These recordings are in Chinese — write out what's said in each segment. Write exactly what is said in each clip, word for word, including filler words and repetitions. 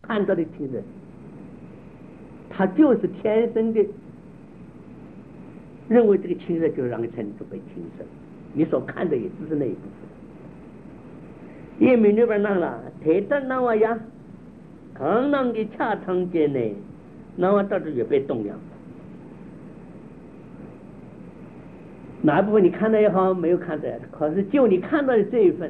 看到的青色，他就是天生的认为这个青色就让你成就被青色，你所看的也只是那一部分。一名里边那了，特等那玩意儿，刚那个恰当间呢，那我到处也被动摇。哪一部分你看到也好，没有看到，可是就你看到的这一份，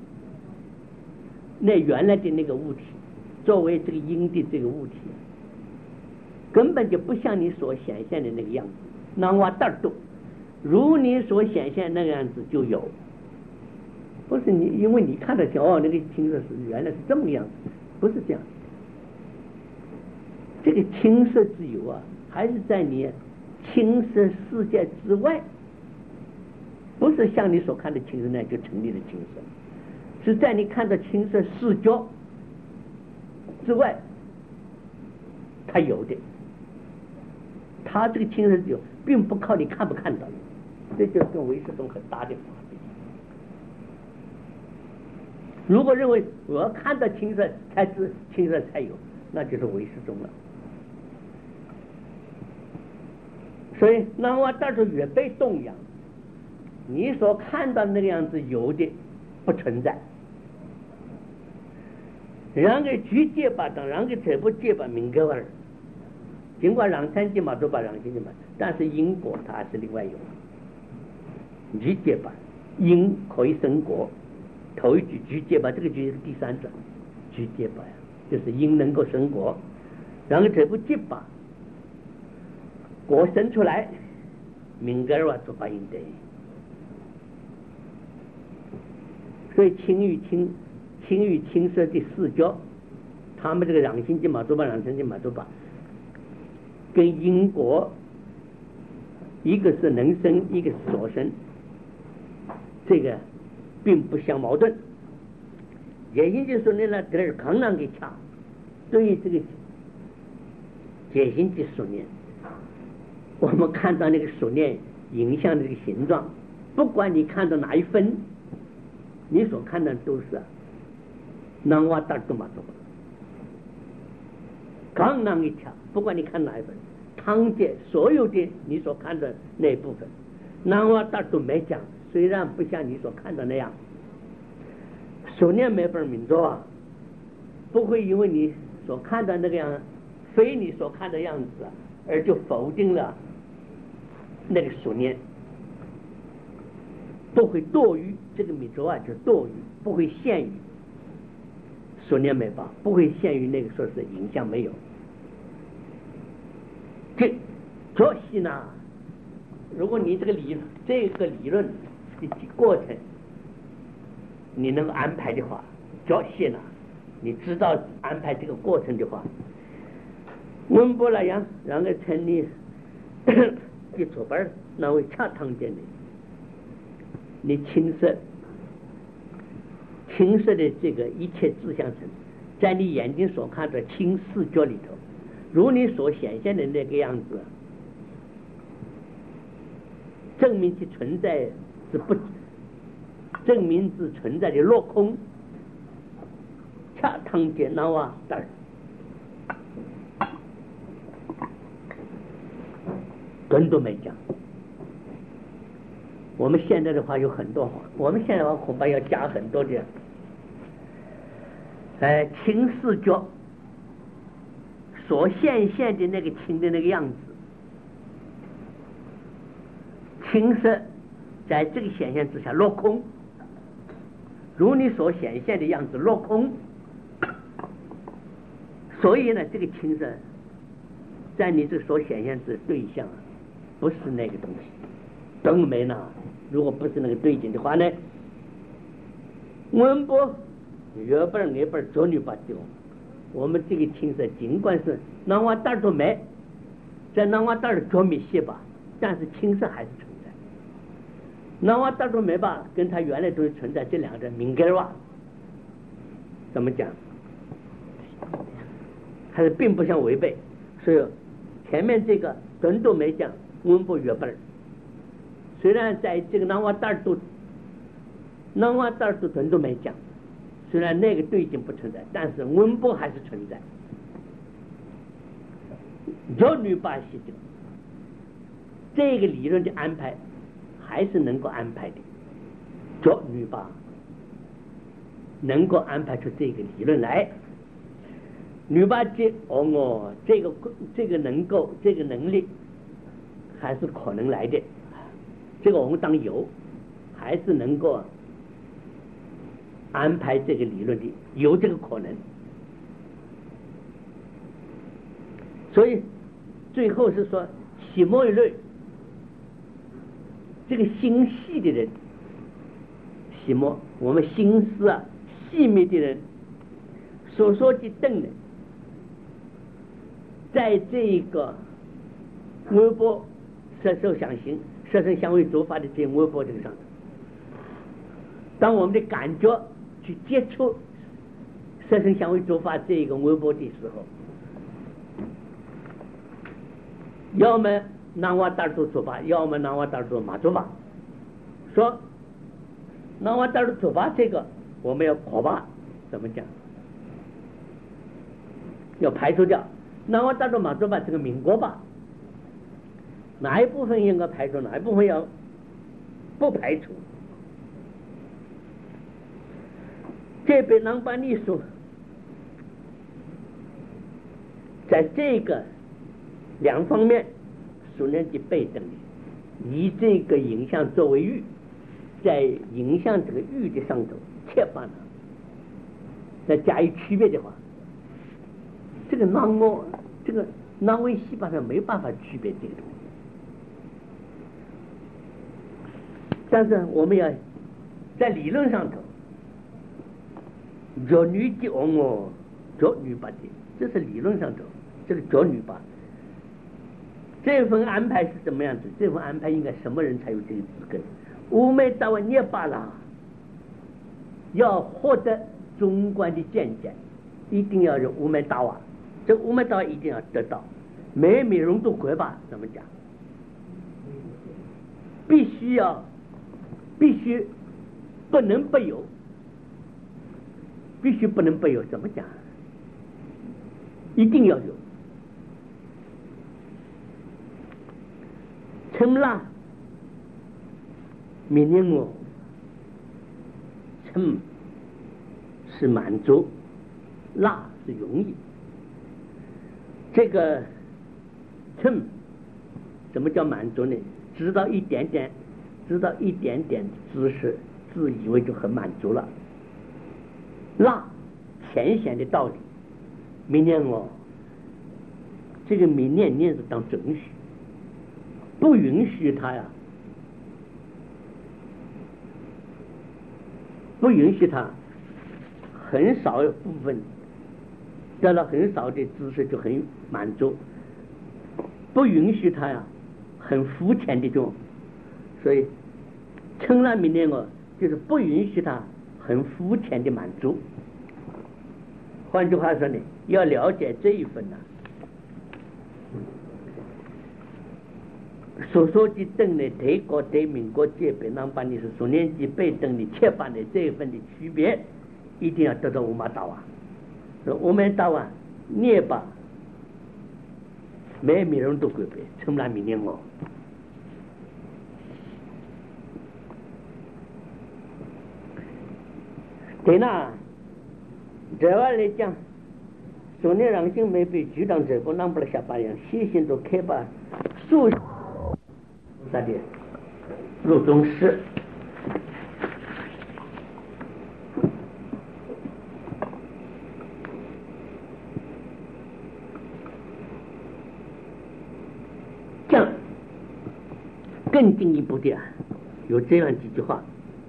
那原来的那个物体，作为这个因的这个物体，根本就不像你所显现的那个样子。那我大度，如你所显现那个样子就有，不是你因为你看得见哦，那个青色是原来是这么样子，不是这样。这个青色之有啊，还是在你青色世界之外。不是像你所看的青色那样就成立了青色，是在你看到青色视觉之外，它有的。它这个青色有，并不靠你看不看到，这就是跟唯识中很大的差别。如果认为我要看到青色才知青色才有，那就是唯识中了。所以，那我到时候越被动摇。你所看到那个样子有的不存在，让个具结巴当，让个这不结巴明个味儿，尽管让三结嘛都把让三结嘛，但是因果它还是另外有。具结巴因可以生果，头一句具结巴，这个句是第三者，具结巴呀，就是因能够生果，让个这不结巴，果生出来，明个儿哇就把因得。所以青与青青与青色的视觉，他们这个让心经马多巴让生经马多巴跟因果一个是能生，一个是所生，这个并不相矛盾。解心经说呢，这是康难给恰，对于这个解心经说念，我们看到那个所念影响的这个形状，不管你看到哪一分，你所看的都是南瓦达多玛多巴，刚那一条，不管你看哪一份，汤界所有的你所看的那一部分，南瓦达都没讲，虽然不像你所看的那样，所念没本名作啊，不会因为你所看的那个样，非你所看的样子而就否定了那个所念。不会堕于这个米周啊，就堕于，不会限于所念没法，不会限于那个说是影响没有。这作息呢，如果你这个理这个理论的过程你能安排的话，作息呢，你知道安排这个过程的话，温波那样让个成立的左边那位恰当点的。你青色青色的这个一切志向层，在你眼睛所看的青视觉里头，如你所显现的那个样子，证明其存在是不证明是存在的落空，恰当见那哇的根都没讲。我们现在的话有很多话，我们现在的话恐怕要加很多的，哎，青视觉所现现的那个青的那个样子，青色在这个显现之下落空，如你所显现的样子落空，所以呢，这个青色在你这所显现之对象不是那个东西，灯没呢。如果不是那个对境的话呢，我们不原本那本做女把丢，我们这个青色尽管是南瓦大都没，在南瓦大的做米些吧，但是青色还是存在。南瓦大都没吧，跟它原来都是存在这两个敏感哇，怎么讲？还是并不相违背，所以前面这个真都没讲，我们不原本。虽然在这个南瓦大都南瓦大都真都没讲，虽然那个对境不存在，但是温波还是存在， 脚女把系的这个理论的安排还是能够安排的，脚女把能够安排出这个理论来。女把这哦哦，这个这个能够这个能力还是可能来的，这个我们当有，还是能够安排这个理论的，有这个可能。所以最后是说喜莫一类，这个心细的人，喜莫我们心思啊细密的人所说的等的，在这一个微波色受想行色身相位着法的这些微波这个上头，当我们的感觉去接触色身相位着法这一个微波的时候，要么南瓦达尔多做法，要么南瓦达尔多马做法。说南瓦达尔多做法这个我们要破吧，怎么讲？要排除掉南瓦达尔多马做法这个民国吧，哪一部分应该排除，哪一部分要不排除？这边南巴尼说，在这个两方面所能的被等的，以这个影像作为欲，在影像这个欲的上头切把呢，再加以区别的话，这个南我这个南维西巴上没办法区别这个东西。但是我们要在理论上头，脚女的哦，脚女把的，这是理论上头，这个脚女把。这份安排是怎么样子？这份安排应该什么人才有这个资格？乌梅达瓦涅巴拉要获得中观的见解，一定要有乌梅达瓦，这乌梅达瓦一定要得到。每每容度国吧，怎么讲？必须要，必须不能不有，必须不能不有，怎么讲？一定要有。称啦，明年我称是满足，辣是容易。这个称怎么叫满足呢？知道一点点，知道一点点知识，自以为就很满足了。辣浅显的道理，明年我这个明年念是当准许。不允许他呀，不允许他很少部分得了很少的知识就很满足，不允许他呀很肤浅的这种，所以称了明年我就是不允许他很肤浅的满足。换句话说呢，要了解这一份呢、啊。所说的等的德国对民国界别南把你是所年级被等的切把的这一份的区别，一定要得到乌马达瓦。乌马达瓦涅巴每每人都归别，称来明年我。对那这样来讲，所年让性没被局长这个南不了下巴样，细心都开把数。啥的入宗师，这样更进一步的、啊、有这样几句话，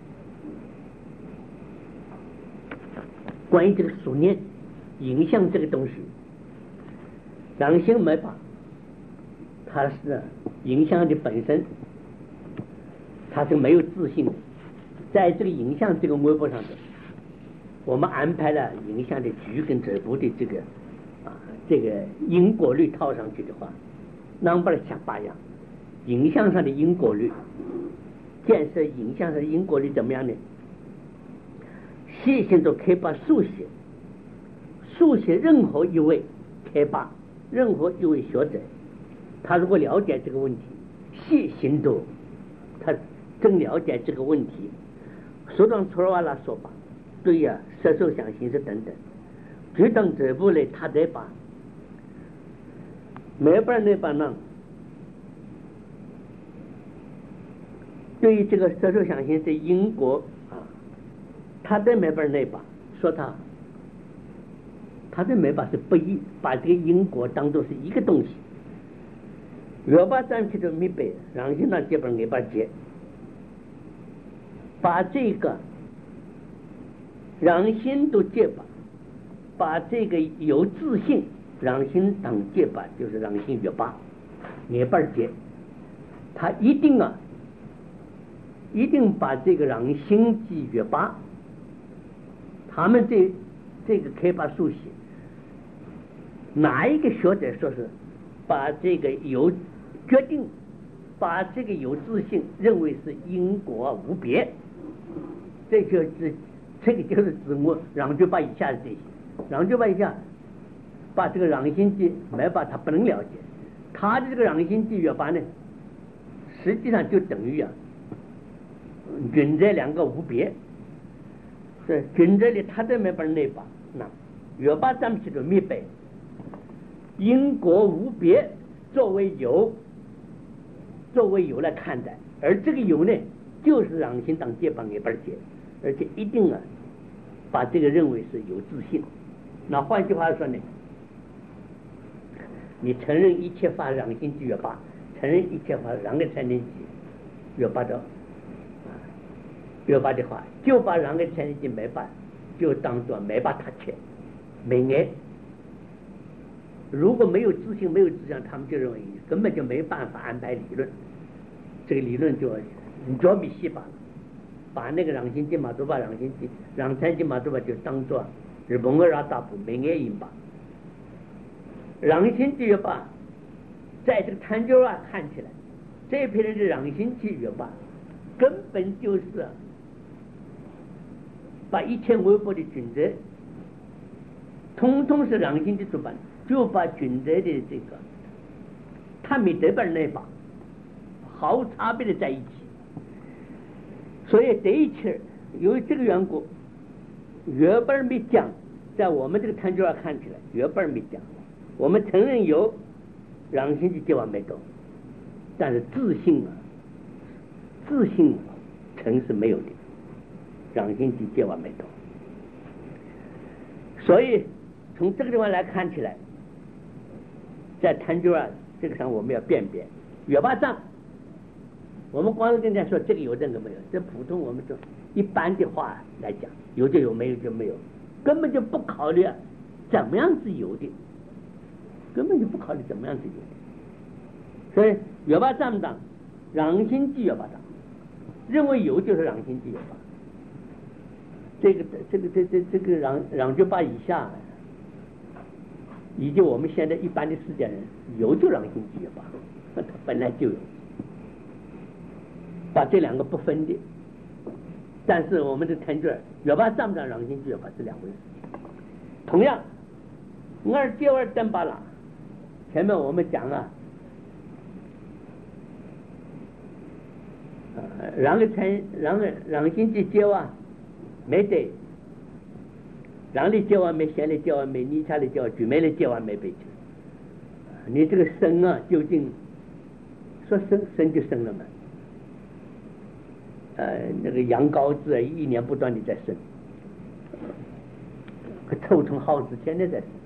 关于这个数念影像这个东西，良心没法，它是影像的本身，它是没有自信的。在这个影像这个微博上的，我们安排了影像的局跟这部的这个啊这个因果律套上去的话，那不是像八样，影像上的因果律，建设影像上的因果律怎么样呢？细心都可以把速写，速写任何一位可以把任何一位学者，他如果了解这个问题，细心度，他真了解这个问题，说当出来了说吧，对呀，色受想行识等等，就当这部呢，他得把没办那把呢，对于这个色受想行识因果啊，他在没办那把说他。他的没把是不一，把这个因果当作是一个东西。若把咱去的没背，让心那这本给把解，把这个让心都解把，把这个有自信让心当解把，就是让心越把，也把解，他一定啊，一定把这个让心记越把，他们这这个可以把书写。哪一个学者说是把这个有决定，把这个有自信认为是因果无别，这就是这个就是自我让就把以下的这些，让就把以下把这个让心记没把他不能了解，他的这个让心记越把呢，实际上就等于啊，均这两个无别，是均这里他在没把那把那越把咱们去做明白。因果无别作为有，作为有来看待，而这个有呢，就是让心当解帮给本解，而且一定啊，把这个认为是有自信。那换句话说呢，你承认一切法让心即越把，承认一切法让个才能即越把的，越把的话，就把让个才能即没把，就当做没把他切，没爱。如果没有自信，没有志向，他们就认为根本就没办法安排理论，这个理论就着迷细把，把那个让心经嘛都把让心经、让禅经嘛都把就当做日本二大部没爱因吧，让心经越把，在这个禅教啊看起来，这批人的让心经越把，根本就是把一切微薄的准则，通通是让心的主办。就把准则的这个他没得本那把毫无差别的在一起，所以这一切由于这个缘故，原本没讲，在我们这个探究上看起来原本没讲，我们承认有让心的结完没懂，但是自信啊，自信成是没有的，让心的结完没懂，所以从这个地方来看起来。在探究啊，这个上我们要辨别，越把账，我们光是跟人家说这个有这个没有，这普通我们说一般的话来讲，有就有，没有就没有，根本就不考虑怎么样是有的，根本就不考虑怎么样是有的。所以越把账当，让心即越把账，认为有就是让心即越把，这个这个这这这个让让就把以下。以及我们现在一般的世界人有就让心即越把，他本来就有，把这两个不分的，但是我们的探究越把上不上让心即越把是两回事。同样，二接二等把了，前面我们讲啊，呃，让个参让个让心即接啊，没得。让你结完没，闲的结完没，你家的结完，举没的结完没背去。你这个生啊，究竟说生生就生了嘛？呃，那个羊羔子啊，一年不断的在生，可臭虫耗子天天在生，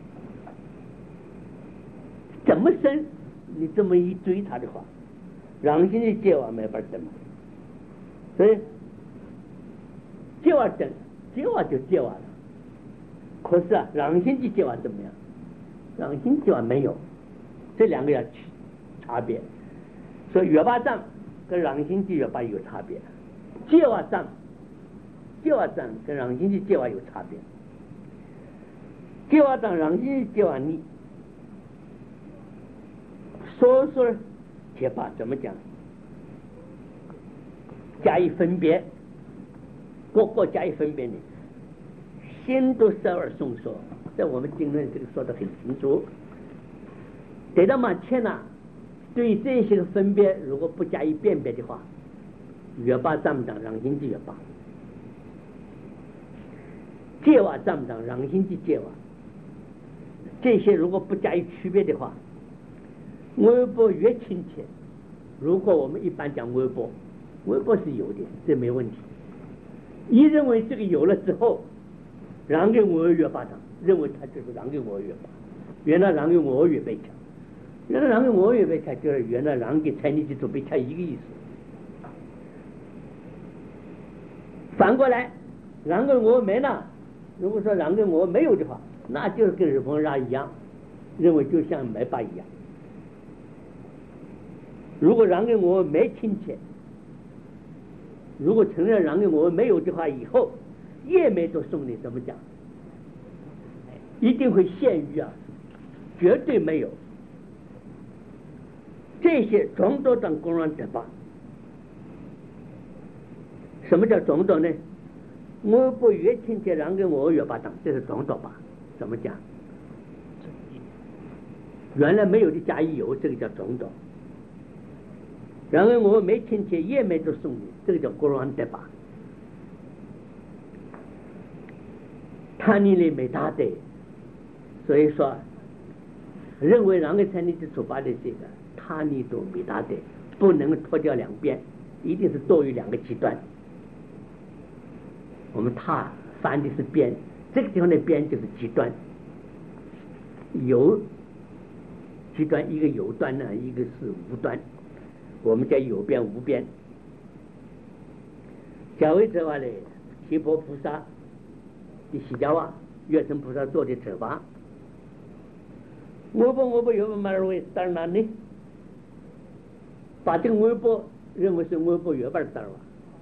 怎么生？你这么一追他的话，让心的结完没法等，所以结完等，结完就结完了。可是啊，让心即结完怎么样？让心结完没有，这两个要差别。所以越把账跟让心即越把有差别，结完账，结完账跟让心即结完有差别。结完账让心即结完你，说说结把怎么讲？加以分别，各个加以分别呢？心都十二松说，在我们经论这个说得很清楚。 得到嘛切呢，对这些个分别如果不加以辨别的话，越拔占不长，让心记越拔；戒瓦占不长，让心记戒瓦。这些如果不加以区别的话，微波越亲切。如果我们一般讲微波，微波是有的，这没问题。一认为这个有了之后，让给我越拔长，认为他就是让给我越拔。原来让给我越被掐，原来让给我越被掐，就是原来让给财力基础被掐一个意思。反过来，让给我没了，如果说让给我没有的话，那就是跟日本人一样，认为就像没拔一样。如果让给我没亲切，如果承认让给我没有的话，以后也没做送的，怎么讲？一定会限于啊，绝对没有。这些种种当公然得吧？什么叫种种呢？我不越亲切让给我越把当，这是种种吧？怎么讲？原来没有的加以有，这个叫种种。然后我没亲切也没做送的，这个叫公然得吧？他你里没大的，所以说认为让给才你的出发的这个他你都没大的，不能脱掉两边，一定是多于两个极端。我们他翻的是边，这个地方的边就是极端，有极端，一个有端呢，一个是无端。我们叫有边无边。教会者话呢，提婆菩萨的西迦瓦，月神菩萨做的者法，我不我不有不嘛认为当然呢，把这个微波认为是微波月半当然。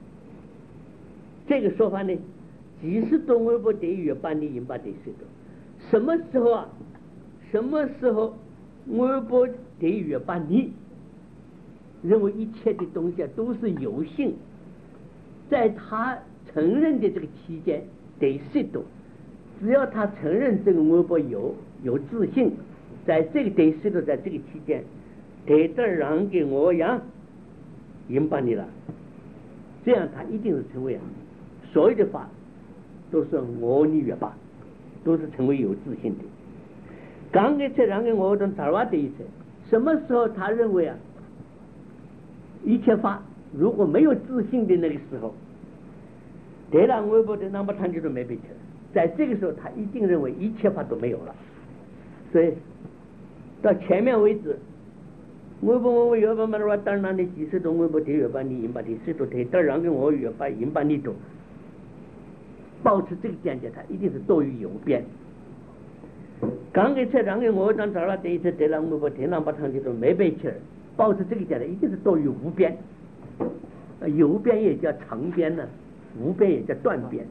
这个说法呢，即使动微波得月半的引把得水多，什么时候啊？什么时候微波得月半的？认为一切的东西啊都是有性，在他承认的这个期间得适度，只要他承认这个微波有有自信，在这个得适度，在这个期间得得让给我样引把你了，这样他一定是成为啊，所有的法都是我你越法，都是成为有自信的。刚给这让给我种打瓦的意思，什么时候他认为啊？一切法如果没有自信的那个时候，得了微波的那么长久都没被吃，在这个时候他一定认为一切法都没有了。所以到前面为止，微波我越把嘛的当然的几十种微波得越把你引把的十多得当然跟我越把引把你多，保持这个见解，他一定是多于有边。刚给车让给我当这儿了，第一次得了微波得那么长久都没被吃。保持这个讲的一定是多于无边，有边也叫长边呢，无边也叫断边。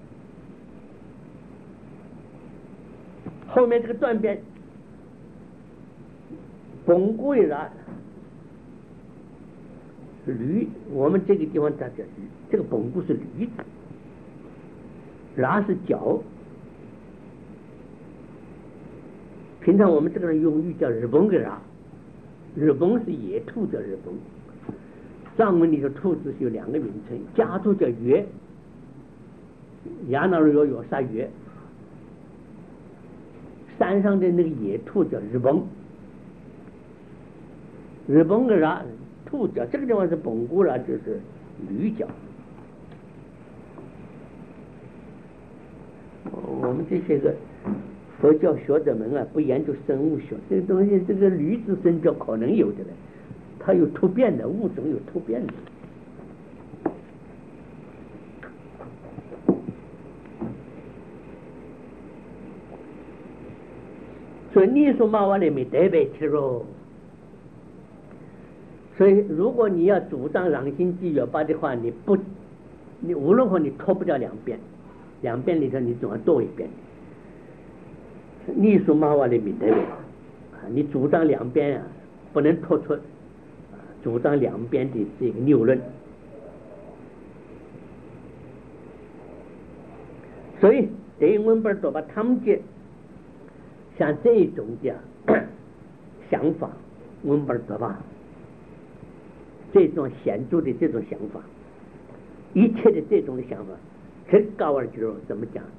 后面这个断边，巩固的啥？驴，我们这个地方它叫驴，这个巩固是驴子，拉是脚。平常我们这个人用语叫日本个拉。日本是野兔叫日本，藏文里头兔子是有两个名称，家兔叫月，亚那有有啥月，山上的那个野兔叫日本，日本个啥兔角，这个地方是本固了，就是驴角。我们这些个佛教学者们啊，不研究生物学，这个东西，这个驴子生教可能有的嘞，它有突变的物种，有突变的。所以你说嘛，我里面得被吃肉。所以，如果你要主张让心记约八的话，你不，你无论如何你脱不掉两边，两边里头你总要多一边。你说嘛，我里面得被，你主张两边啊，不能脱出主张两边的这个谬论。所以，对于我们多把他们讲，像这种讲， 想法，我们不知道吧？这种显著的这种想法，一切的这种的想法，很高而就怎么讲？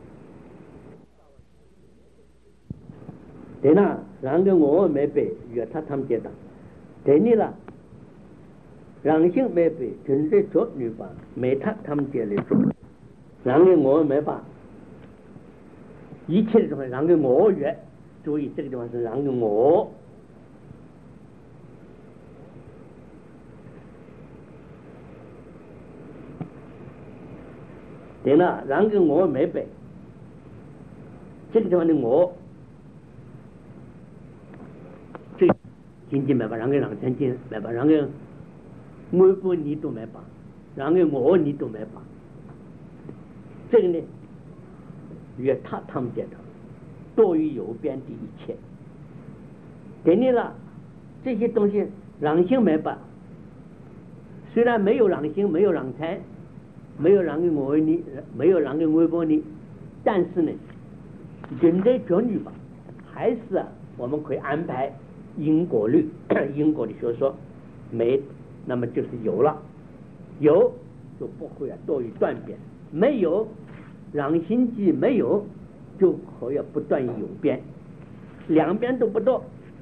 对啦，让个我没被约他他们接到，对你了，让性没被真正做女吧，没他他们接来做，让个我没把一切的东西让给我约，注意这个地方是让给我。对了，让给我没背，这个地方的我，这经济没把让给让成经没把让给我不你都没把，让给我你都没把，这个呢，越他他们接的多于右边的一切。给你了这些东西，让性没把，虽然没有让性，没有让财。没有让给我你，没有让给我帮你，但是呢，人在教育吧，还是啊，我们可以安排因果律，因果的学说，没，那么就是有了，有就不会啊多于断边，没有让心机没有，就可以不断于有边，两边都不多。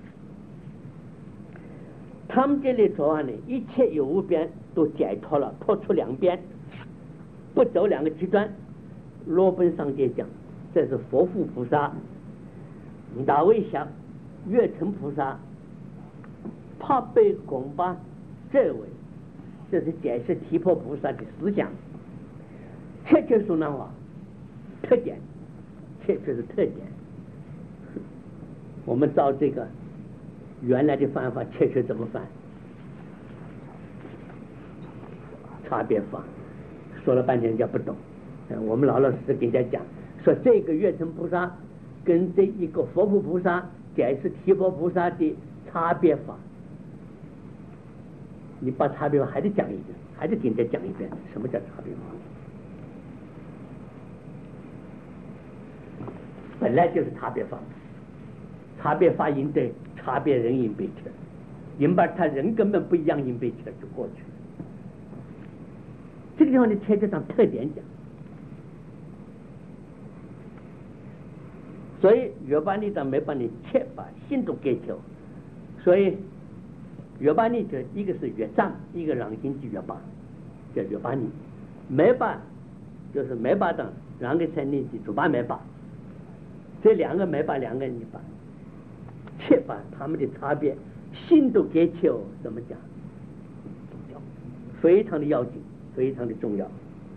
他们这里说话呢，一切有无边都解脱了，脱出两边。不走两个极端，罗本上界讲，这是佛父菩萨、大卫想、月城菩萨、怕被拱巴这位，这是解释提婆菩萨的思想。确切说那话，特点，确确是特点。我们照这个原来的方法，确确怎么翻？差别法。说了半天人家不懂，我们老老实实给人家讲，说这个月城菩萨跟这一个佛父菩萨解释提婆菩萨的差别法，你把差别法还得讲一遍，还得给人家讲一遍，什么叫差别法？本来就是差别法，差别法应对差别人应被切，因把他人根本不一样，应被切就过去了。这个地方的切就当特点讲，所以越把你当没把你切把心都给切，所以越把你这一个是越障，一个让心就越把，叫越把你没把就是没把当让给才你就把没把，这两个没把两个你把切把他们的差别心都给切，怎么讲？非常的要紧。非常的重要，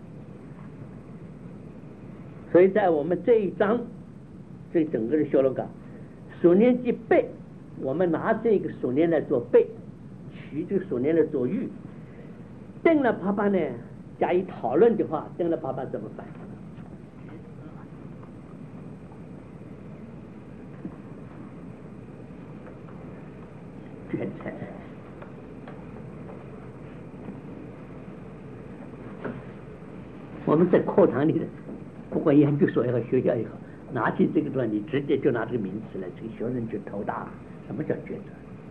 所以在我们这一章，这整个的修罗纲，数年即背，我们拿这个数年来做背，取这个数年来做喻，定了爸爸呢加以讨论的话，定了爸爸怎么办？决策。我们在课堂里的，不管研究所也好，学校也好，拿起这个东西，你直接就拿这个名词来，这个学生就头大。什么叫抉择？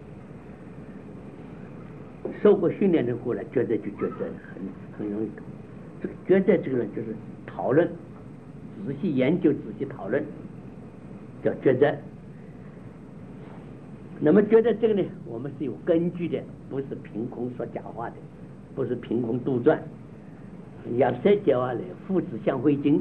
受过训练的过来，抉择就抉择，很很容易懂。这个抉择这个人就是讨论，仔细研究，仔细讨论，叫抉择。那么觉得这个呢，我们是有根据的，不是凭空说假话的，不是凭空杜撰。要谁讲话来？父子相会经，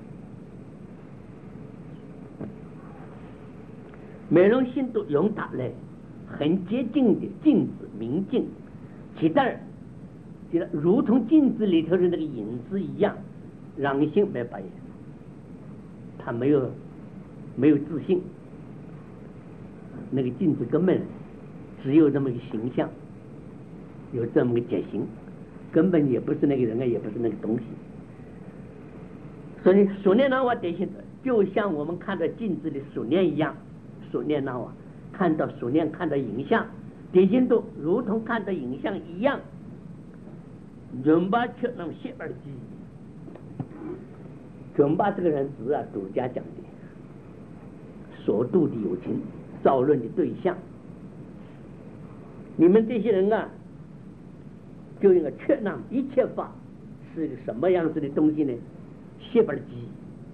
每种心都用它来，很接近的镜子明镜，其但就是如同镜子里头的那个影子一样，让心没发现，他没有没有自信，那个镜子根本只有这么个形象，有这么个解形。根本也不是那个人啊，也不是那个东西。所以数念那话典型的，就像我们看到镜子里数念一样，数念那话看到数念看到影像，典型度如同看到影像一样。准把却能写而记，准把这个人只啊儒家讲的所度的有情，造论的对象， 你们这些人啊，就应该确让一切法是一个什么样子的东西呢？谢本机，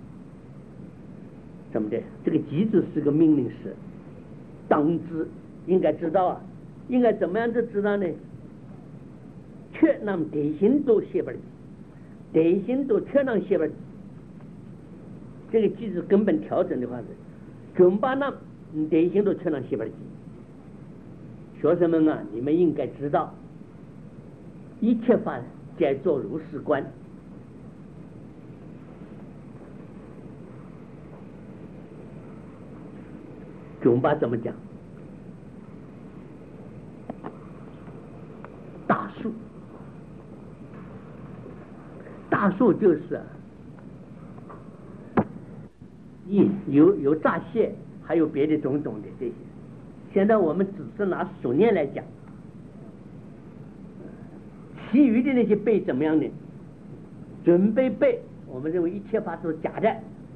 怎么的？这个机字是个命令式，当知应该知道啊，应该怎么样子知道呢？确让德行都谢本机，德行都确让谢本机。这个机制根本调整的话是，准把那德行都确让谢本机。学生们啊，你们应该知道，一切法皆作如是观。准把怎么讲？大数，大数就是一有有乍蟹，还有别的种种的这些。现在我们只是拿数念来讲，其余的那些背怎么样呢？准备背，我们认为一切法都是假的，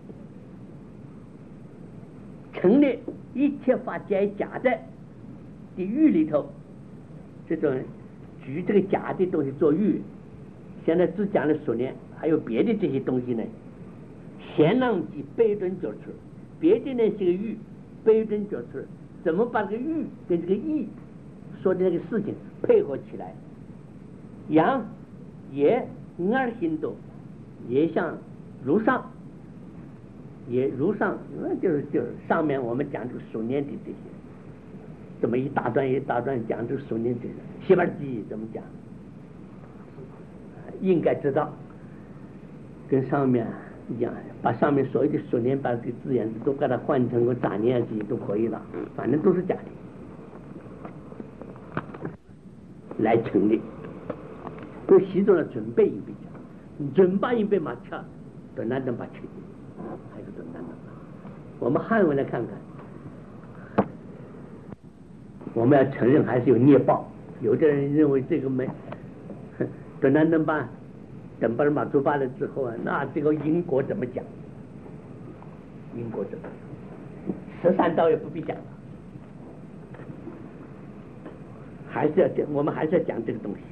成立一切法皆假的的喻里头，这种举这个假的东西做喻。现在只讲了数念，还有别的这些东西呢，先让其背准觉出，别的那些个喻背准觉出。怎么把这个喻跟这个义说的那个事情配合起来？阳也二心多，也像如上，也如上，那就是就是上面我们讲这个数念的这些，怎么一大段一大段讲这个数念这个西边记怎么讲？应该知道，跟上面一样，把上面所有的数念把这个字眼都给它换成个杂念记都可以了，反正都是假的，来成立。都习作了准备一笔讲，准备一笔马跳，短难等把确定，还是短难等。我们汉文来看看，我们要承认还是有孽报。有的人认为这个没短难等把。等把马出发了之后啊，那这个因果怎么讲？因果怎么讲？十三道也不必讲了，还是要讲，我们还是要讲这个东西。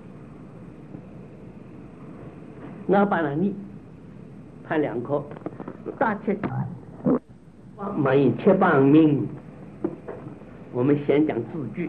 那把那你判两科，大切满以切半命。我们先讲字句。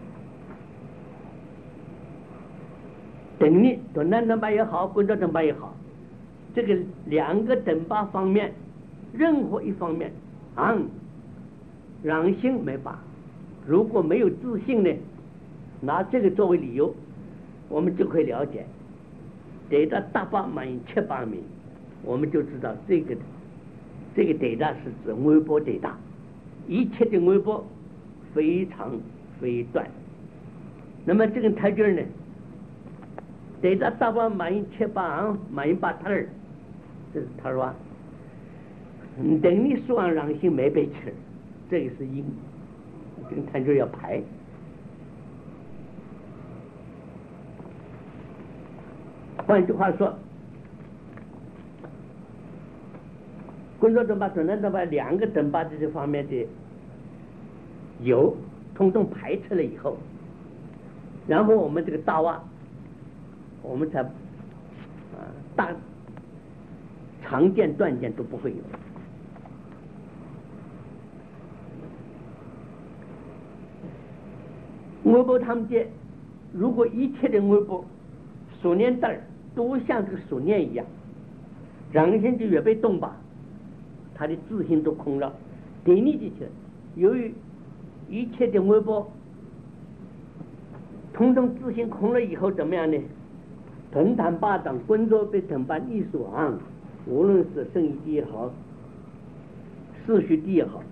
等你短难等把也好，滚着等把也好，这个两个等把方面，任何一方面，啊，让性没把，如果没有自信呢，拿这个作为理由，我们就可以了解，得到大把满七八名，我们就知道这个这个得大是指微波得大，一切的微波非常非短。那么这个台阶呢？得到大把满一七八满一八摊儿，这是他说，等你说完让性没被吃，这个是因，这个摊就要排。换句话说，工作等把、转等把两个等把这些方面的有，通通排斥了以后，然后我们这个大袜。我们才啊大常见断见都不会有。微波他们界，如果一切的微波数念袋都像这个数念一样，让心就越被动吧，他的自信都空了。对你这些，由于一切的微波通通自信空了以后，怎么样呢？藤坛巴掌滚着被藤班艺术啊，无论是圣义地也好，世俗地也好，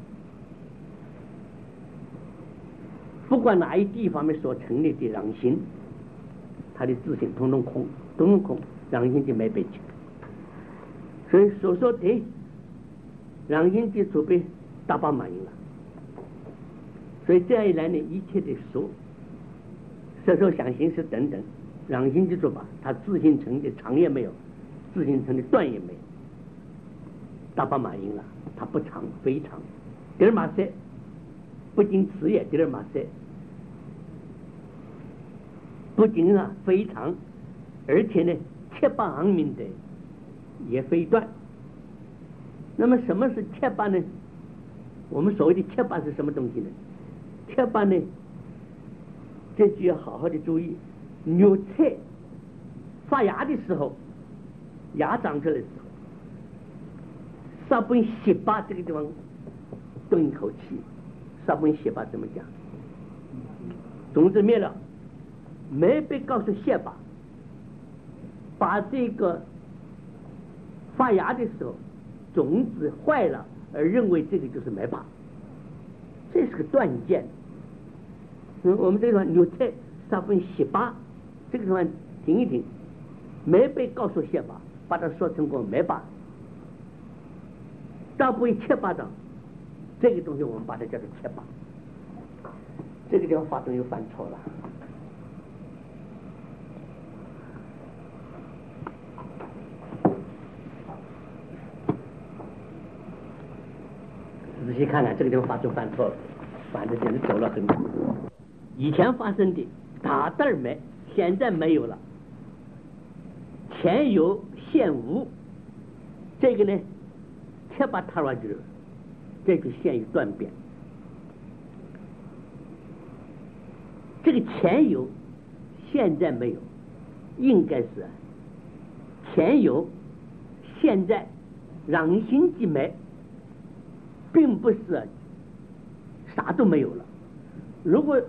不管哪一地方面所成立的让心，他的自信通通空，通通空，让心就没被起。所以所说的让心就储备大把满盈了。所以这样一来呢，一切的说、色受想行识等等。让心之做法，他自信成的长也没有，自信成的断也没有，大把满盈了，他不长非常。第二马塞不仅此也，第二马塞不仅啊非常，而且呢切八行名的也非断。那么什么是切八呢？我们所谓的切八是什么东西呢？切八呢，这句要好好的注意。牛菜发芽的时候，芽长出来的时候，杀本十八这个地方顿一口气，杀本十八怎么讲？种子灭了，没被告诉谢拔，把这个发芽的时候种子坏了，而认为这个就是没拔，这是个断见。嗯，我们这个地方牛菜杀本十八，这个地方停一停，没被告诉谢拔，把它说成过没拔，倒不会切巴掌，这个东西我们把它叫做切巴，这个地方发生又犯错了。仔细看看，这个地方发生犯错了，反正就是走了很多。以前发生的打字没，现在没有了，前有现无，这个呢切巴塔瓦吉，这就现于断变。这个前有现在没有，应该是前有现在让心即没，并不是啥都没有了。如果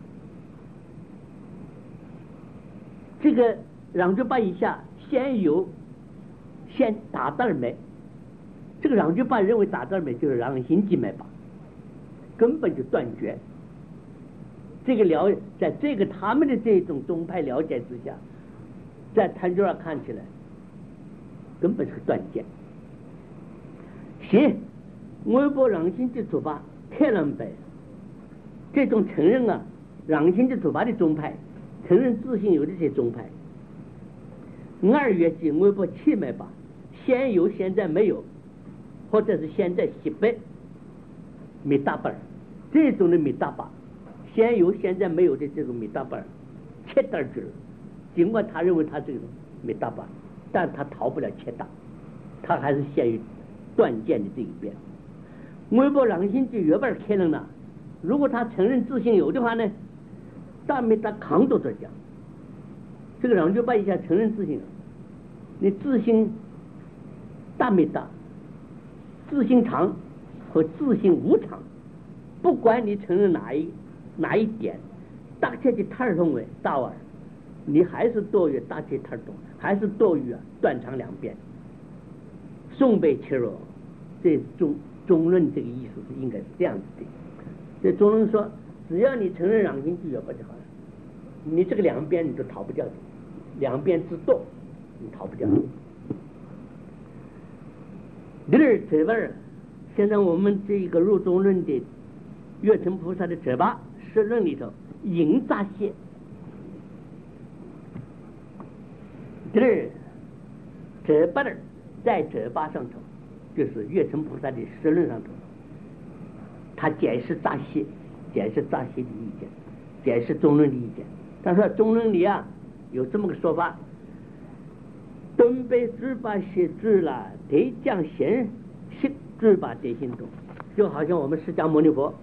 这个让就把以下先有先打字没，这个让就把认为打字没就是让心即没吧，根本就断绝。这个了在这个他们的这种宗派了解之下，在谭珠尔看起来根本是个断见。行，我不让心的做法开了呗，这种承认啊让心的做法的宗派，承认自信有的这些宗派，二月季我不气脉吧，现有现在没有，或者是现在西北没大本，这种的没大把，现有现在没有的这种没大本，切大之，尽管他认为他这种没大把，但他逃不了切大，他还是陷于断见的这一边。我不让心就越本开了呢，如果他承认自信有的话呢，大没大扛都这讲，这个让就把一下承认自信，你自信大没大，自信长和自信无常，不管你承认哪一哪一点，大切的太通为大碗，你还是多于大切太通，还是多于啊断肠两边。宋北切若，这中中论这个意思是应该是这样子的。这中论说，只要你承认让心具有不就好了，你这个两边你都逃不掉的，两边之斗你逃不掉的。第二这边现在我们这个入中论的月成菩萨的嘴巴释论里头引杂些，第二这巴的在嘴巴上头，就是月成菩萨的释论上头，他解释杂些，解释杂些的意见，解释中论的意见。他说中论里啊有这么个说法，东北嘴巴写字了，得将显是嘴巴得心动，就好像我们释迦牟尼佛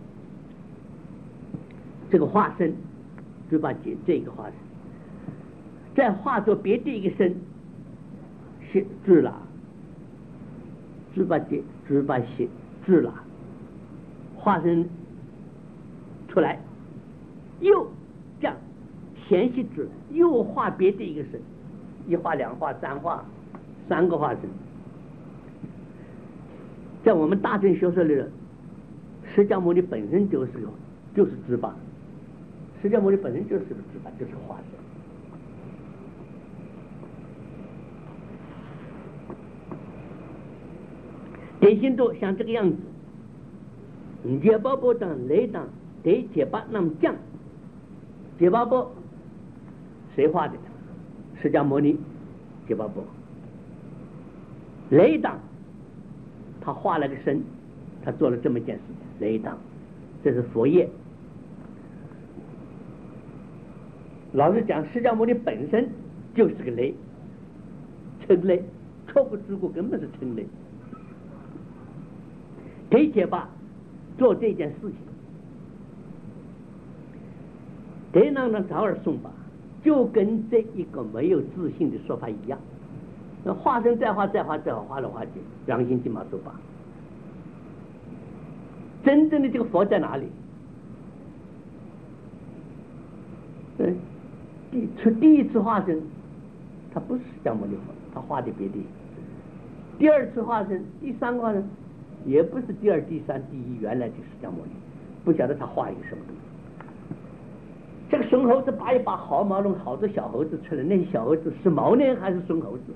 这个化身，嘴巴解这个化身，再化作别的一个身，是字了，嘴巴解嘴巴写字了，化身出来，又这样显息字，又化别的一个身，一化两化三化三个化身。在我们大乘学说里，释迦牟尼本身就是个就是嘴巴，释迦牟尼本身就是个嘴巴，就是个化身。典型都像这个样子，结巴波当雷当得结巴那么降，结巴波谁画的？释迦牟尼结巴波。雷当他画了个身，他做了这么一件事情。雷当这是佛业， 老实讲，释迦牟尼本身就是个雷，嗔雷，错误之过根本是嗔雷。给结巴做这件事情，得让人早儿送吧，就跟这一个没有自信的说法一样。那化身再化再化再化化了化去，良心金马说吧。真正的这个佛在哪里？嗯，第出第一次化身，他不是释迦牟尼佛，他化的别的。第二次化身，第三个化身，也不是第二、第三、第一，原来就是释迦牟尼，不晓得他画一个什么东西。这个孙猴子拔一把毫毛，弄好多小猴子出来，那些小猴子是毛呢还是孙猴子？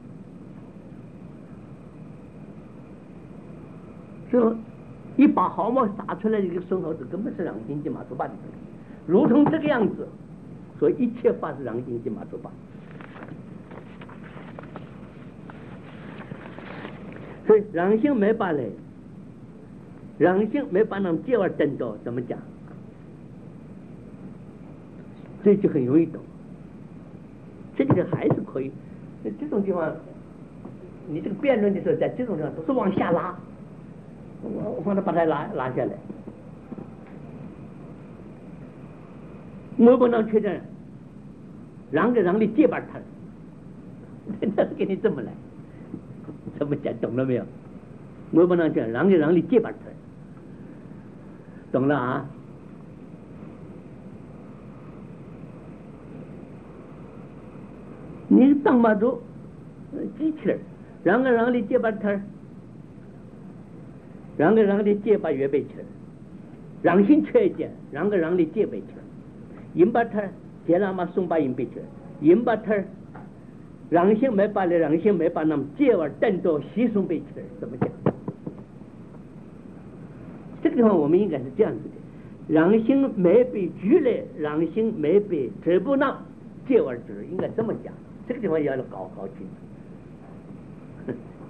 是一把毫毛撒出来的一个孙猴子，根本是良心金马猪巴的东西，如同这个样子，所以一切法是良心金马猪巴。所以良心没把嘞，良心没把那么接而等到，怎么讲？这就很容易懂。这个还是可以，这种地方，你这个辩论的时候，在这种地方都是往下拉，我我帮他把它拉拉下来。我不能确认，让给让你接班他，他是给你这么来，怎么讲？懂了没有？我不能讲，让给让你接班他，懂了啊？你当马主机器人，让个让你接把摊儿，让个让你接把月背去了，让心缺一点，让个让你接背去了，银把摊儿接了嘛送把银背去了，银把摊儿让心没把了，让心没把那么接完等到西送背去了，怎么讲？这个地方我们应该是这样子的，让心没被拘来，让心没被这不那接完之应该这么讲。这个地方要搞搞清楚。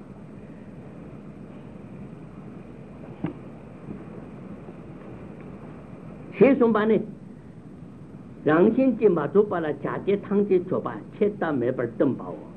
学松班呢，良心金马做把了假借汤借做吧，切大没本登把我。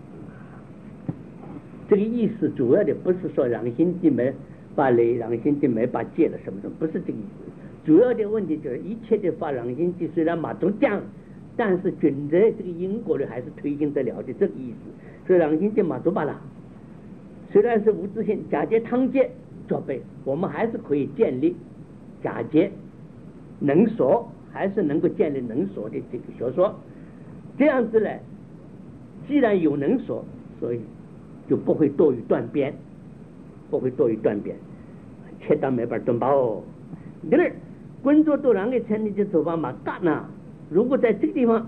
这个意思主要的不是说良心金没把雷，良心金没把借了什么什么，不是这个意思。主要的问题就是一切的法良心金虽然马都讲。但是准在这个因果里还是推行得了的这个意思，所以良心金马做罢了。虽然是无自性，假借汤借做备，我们还是可以建立假借能所，还是能够建立能所的这个学说。这样子呢，既然有能所，所以就不会多于断边，不会多于断边。切到没法断包。第二，工作都让给成立的做法嘛干呢？如果在这个地方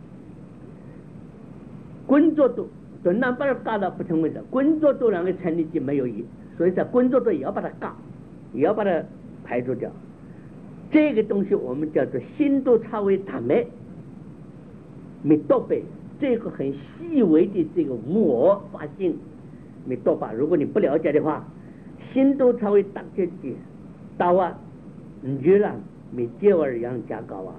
工作都都难把它嘎到不成为的，工作都让它成立就没有意，所以在工作都也要把它嘎，也要把它排除掉。这个东西我们叫做心都差为打没没多背，这个很细微的这个无我发性没多把。如果你不了解的话，心都差为打这些到啊，你觉得没接儿一样加高啊。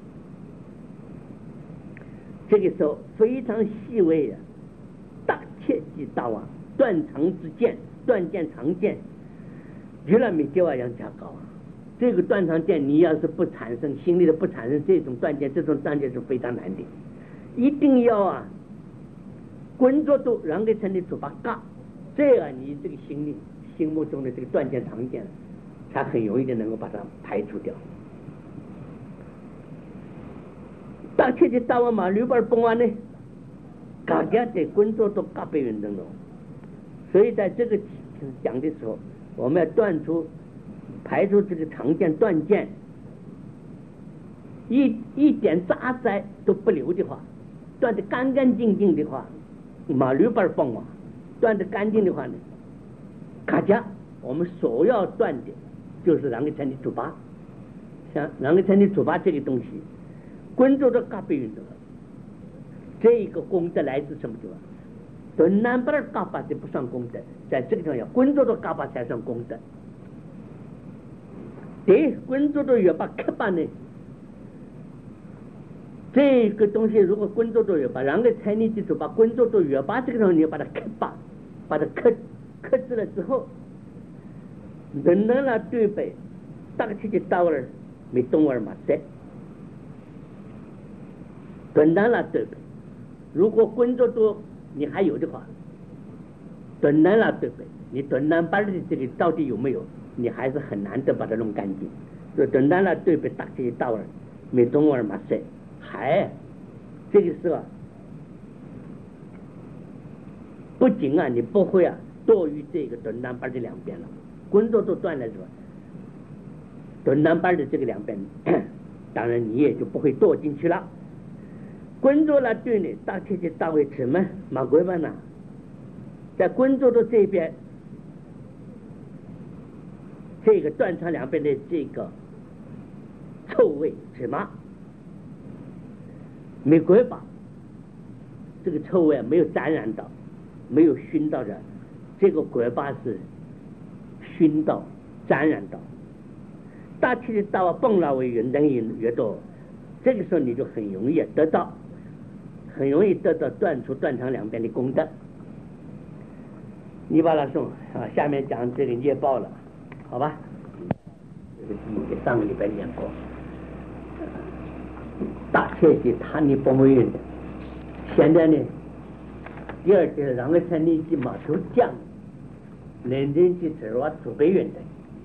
这个时候非常细微啊，大切记大王断肠之剑，断剑长剑，居然没接完样加高啊！这个断肠剑，你要是不产生心里的不产生这种断剑，这种断剑是非常难的，一定要啊，工作都让给成立出把嘎，这样你这个心里心目中的这个断剑长剑，才很容易的能够把它排除掉。大切的大王马六本崩完呢，大家的工作都嘎被运动了，所以在这个讲的时候，我们要断除、排除这个常见断见，一一点渣滓都不留的话，断得干干净净的话，马六本崩完，断得干净的话呢，大家我们所要断的，就是让给成立主巴，像让给成立主巴这个东西。工作的嘎被运动了，这个功德来自什么地方？顿南巴尔嘎巴的不算功德，在这个地方要工作的嘎巴才算功德。对，工作的越把克巴呢， 这个东西如果滚着做月把，然后才你记住把滚着做月把这个东西你把它刻把，把它刻刻制了之后，人能了对背，大气的到了没动儿嘛噻，短单了对背，如果滚着做你还有的话，短单了对背，你短单班的这个到底有没有，你还是很难的把它弄干净。就短单了对背，大气的到了没动儿嘛噻。还这个时候不仅啊你不会啊多于这个短单班的两边了，滚着都断了是吧？短单班的这个两边当然你也就不会多进去了。滚着了对呢大切切大为什么马鬼吧呢？在滚着的这边这个断肠两边的这个臭味什么没鬼吧，这个臭味没有沾染到，没有熏到的，这个鬼吧是熏到沾染到，大气的到蹦了为人等于越多，这个时候你就很容易得到很容易得到断除断肠两边的功德。你把它送啊，下面讲这个业报了，好吧？这个第一个上个礼拜讲过，大切的他你不会用的。现在呢，第二节让个才你去马头讲，认真去指我准备用的。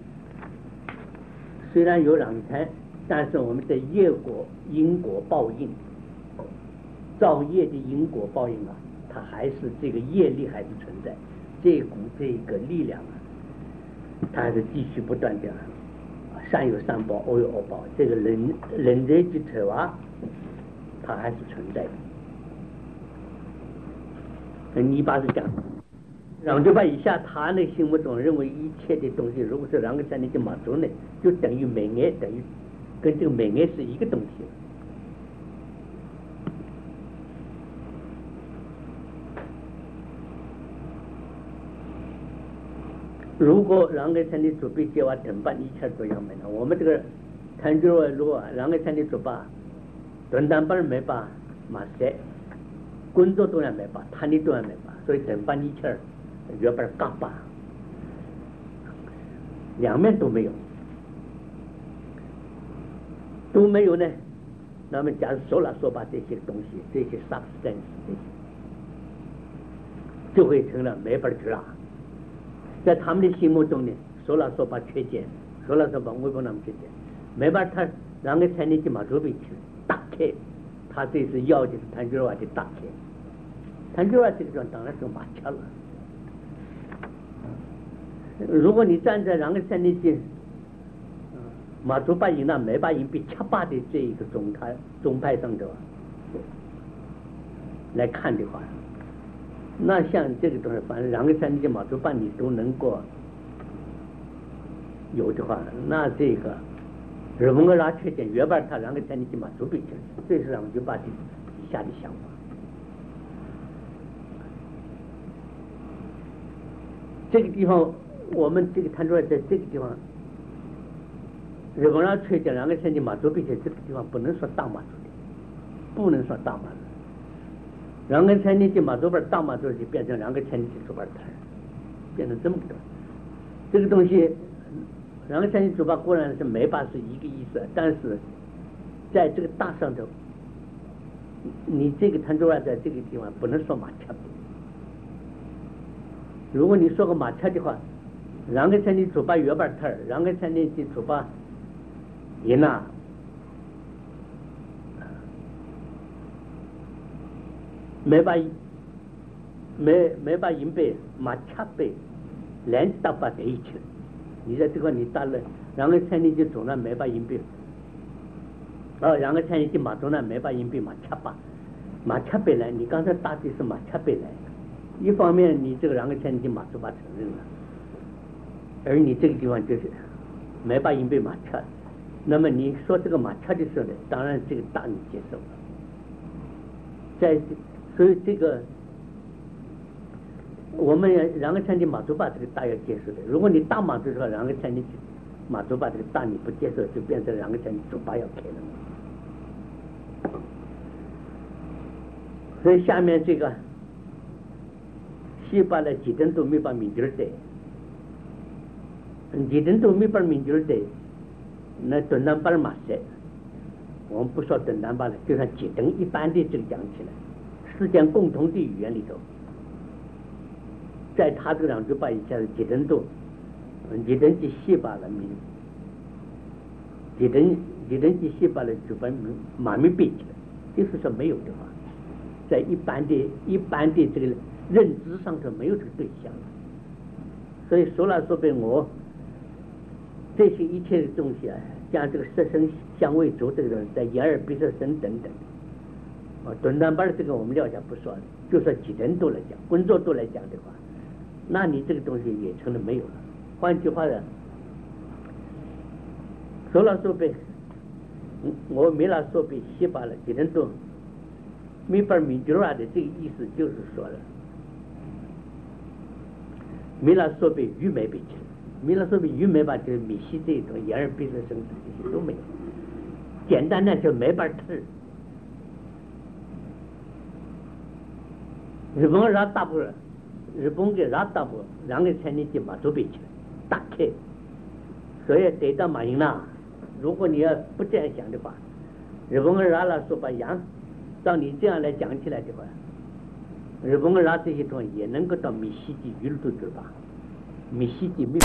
虽然有让财，但是我们的业果因果报应，造业的因果报应啊，它还是这个业力还是存在，这股这个力量啊，它还是继续不断的。善有善报，恶有恶报，这个人人在去扯啊，它还是存在的。跟泥巴是讲，然后就把以下他那心目中认为一切的东西，如果是两个三年就满足呢，就等于美业，等于跟这个美业是一个东西。如果让个身体准备计划等办一切都要没了，我们这个看就如果让个身体准备短单班没把马塞工作都要没把，他你都要没把，所以等办一切月本嘎巴，两面都没有，都没有呢。那么假如说了说把这些东西，这些 substance 这些，就会成了没法去了。在他们的心目中呢，说了说把缺点，说了说把微博那么缺点，没办法，他让个才能去马周边去打开，他这是要的是谭菊娃的打开，谭菊娃这个地方当然是马车了。如果你站在让个才能去马周把赢了，没把赢比七八的这一个宗派宗派上头来看的话。那像这个东西，反正两个三级马头办你都能够有的话，那这个日本个拉缺点原本他两个三级马头对去，这是让我就把这以下的想法。这个地方我们这个谈出来，在这个地方，日本人缺点两个三级马头对去，这个地方不能说大马头的，不能说大马头。两个才能去马祖本大马祖就变成两个才能去主板台，变成这么个。这个东西，两个才能主板固然是没把是一个意思，但是在这个大上头，你这个谈主板在这个地方不能说马车。如果你说个马车的话，两个才能主板月板台，两个才能去主板赢了。没把没没把银币马七倍连打把在一起，你在这个你打了，然后才能就总了没把银币，哦，然后才能就马总了没把银币马七把，马七倍来，你刚才打的是马七倍来，一方面你这个然后才能就马总把承认了，而你这个地方就是没把银币马七，那么你说这个马七的时候呢，当然这个大你接受了，在。所以这个我们两个餐厅马祖巴这个大要接受的，如果你大马祖的话，两个餐厅马祖巴这个大你不接受，就变成两个餐厅主巴要开了。 所以下面这个西巴的几针都没把名字的，几针都没把名字的，那顿南巴马塞，我们不说顿南巴了，就像几针一般的这个讲起来，世间共同的语言里头，在他这两句话以下的几针都，几针及西巴的名，几针几针及西巴的就把马没背起来，就是说没有的话。在一般的、一般的这个认知上头没有这个对象，所以说了说白，我这些一切的东西啊，像这个色声香味触这个在眼耳鼻舌身等等，啊，顿南巴这个我们撂下不说了，就说几人度来讲，工作度来讲的话，那你这个东西也成了没有了。换句话呢，说了说白，我没了说白，稀巴了几人度。没法明觉啊的这个意思就是说了，没了说被愚昧被起来，没了说被愚昧吧，就是米西这一种眼耳鼻舌身子这些都没有，简单的就没法吃。日本人大部分，日本给人大部分两个才能进马都背起来，打开。所以对到马云啦，如果你要不这样想的话，日本人了说把羊。照你这样来讲起来的话，日本人这些东西也能够到米西基娱乐度去吧？米西基没。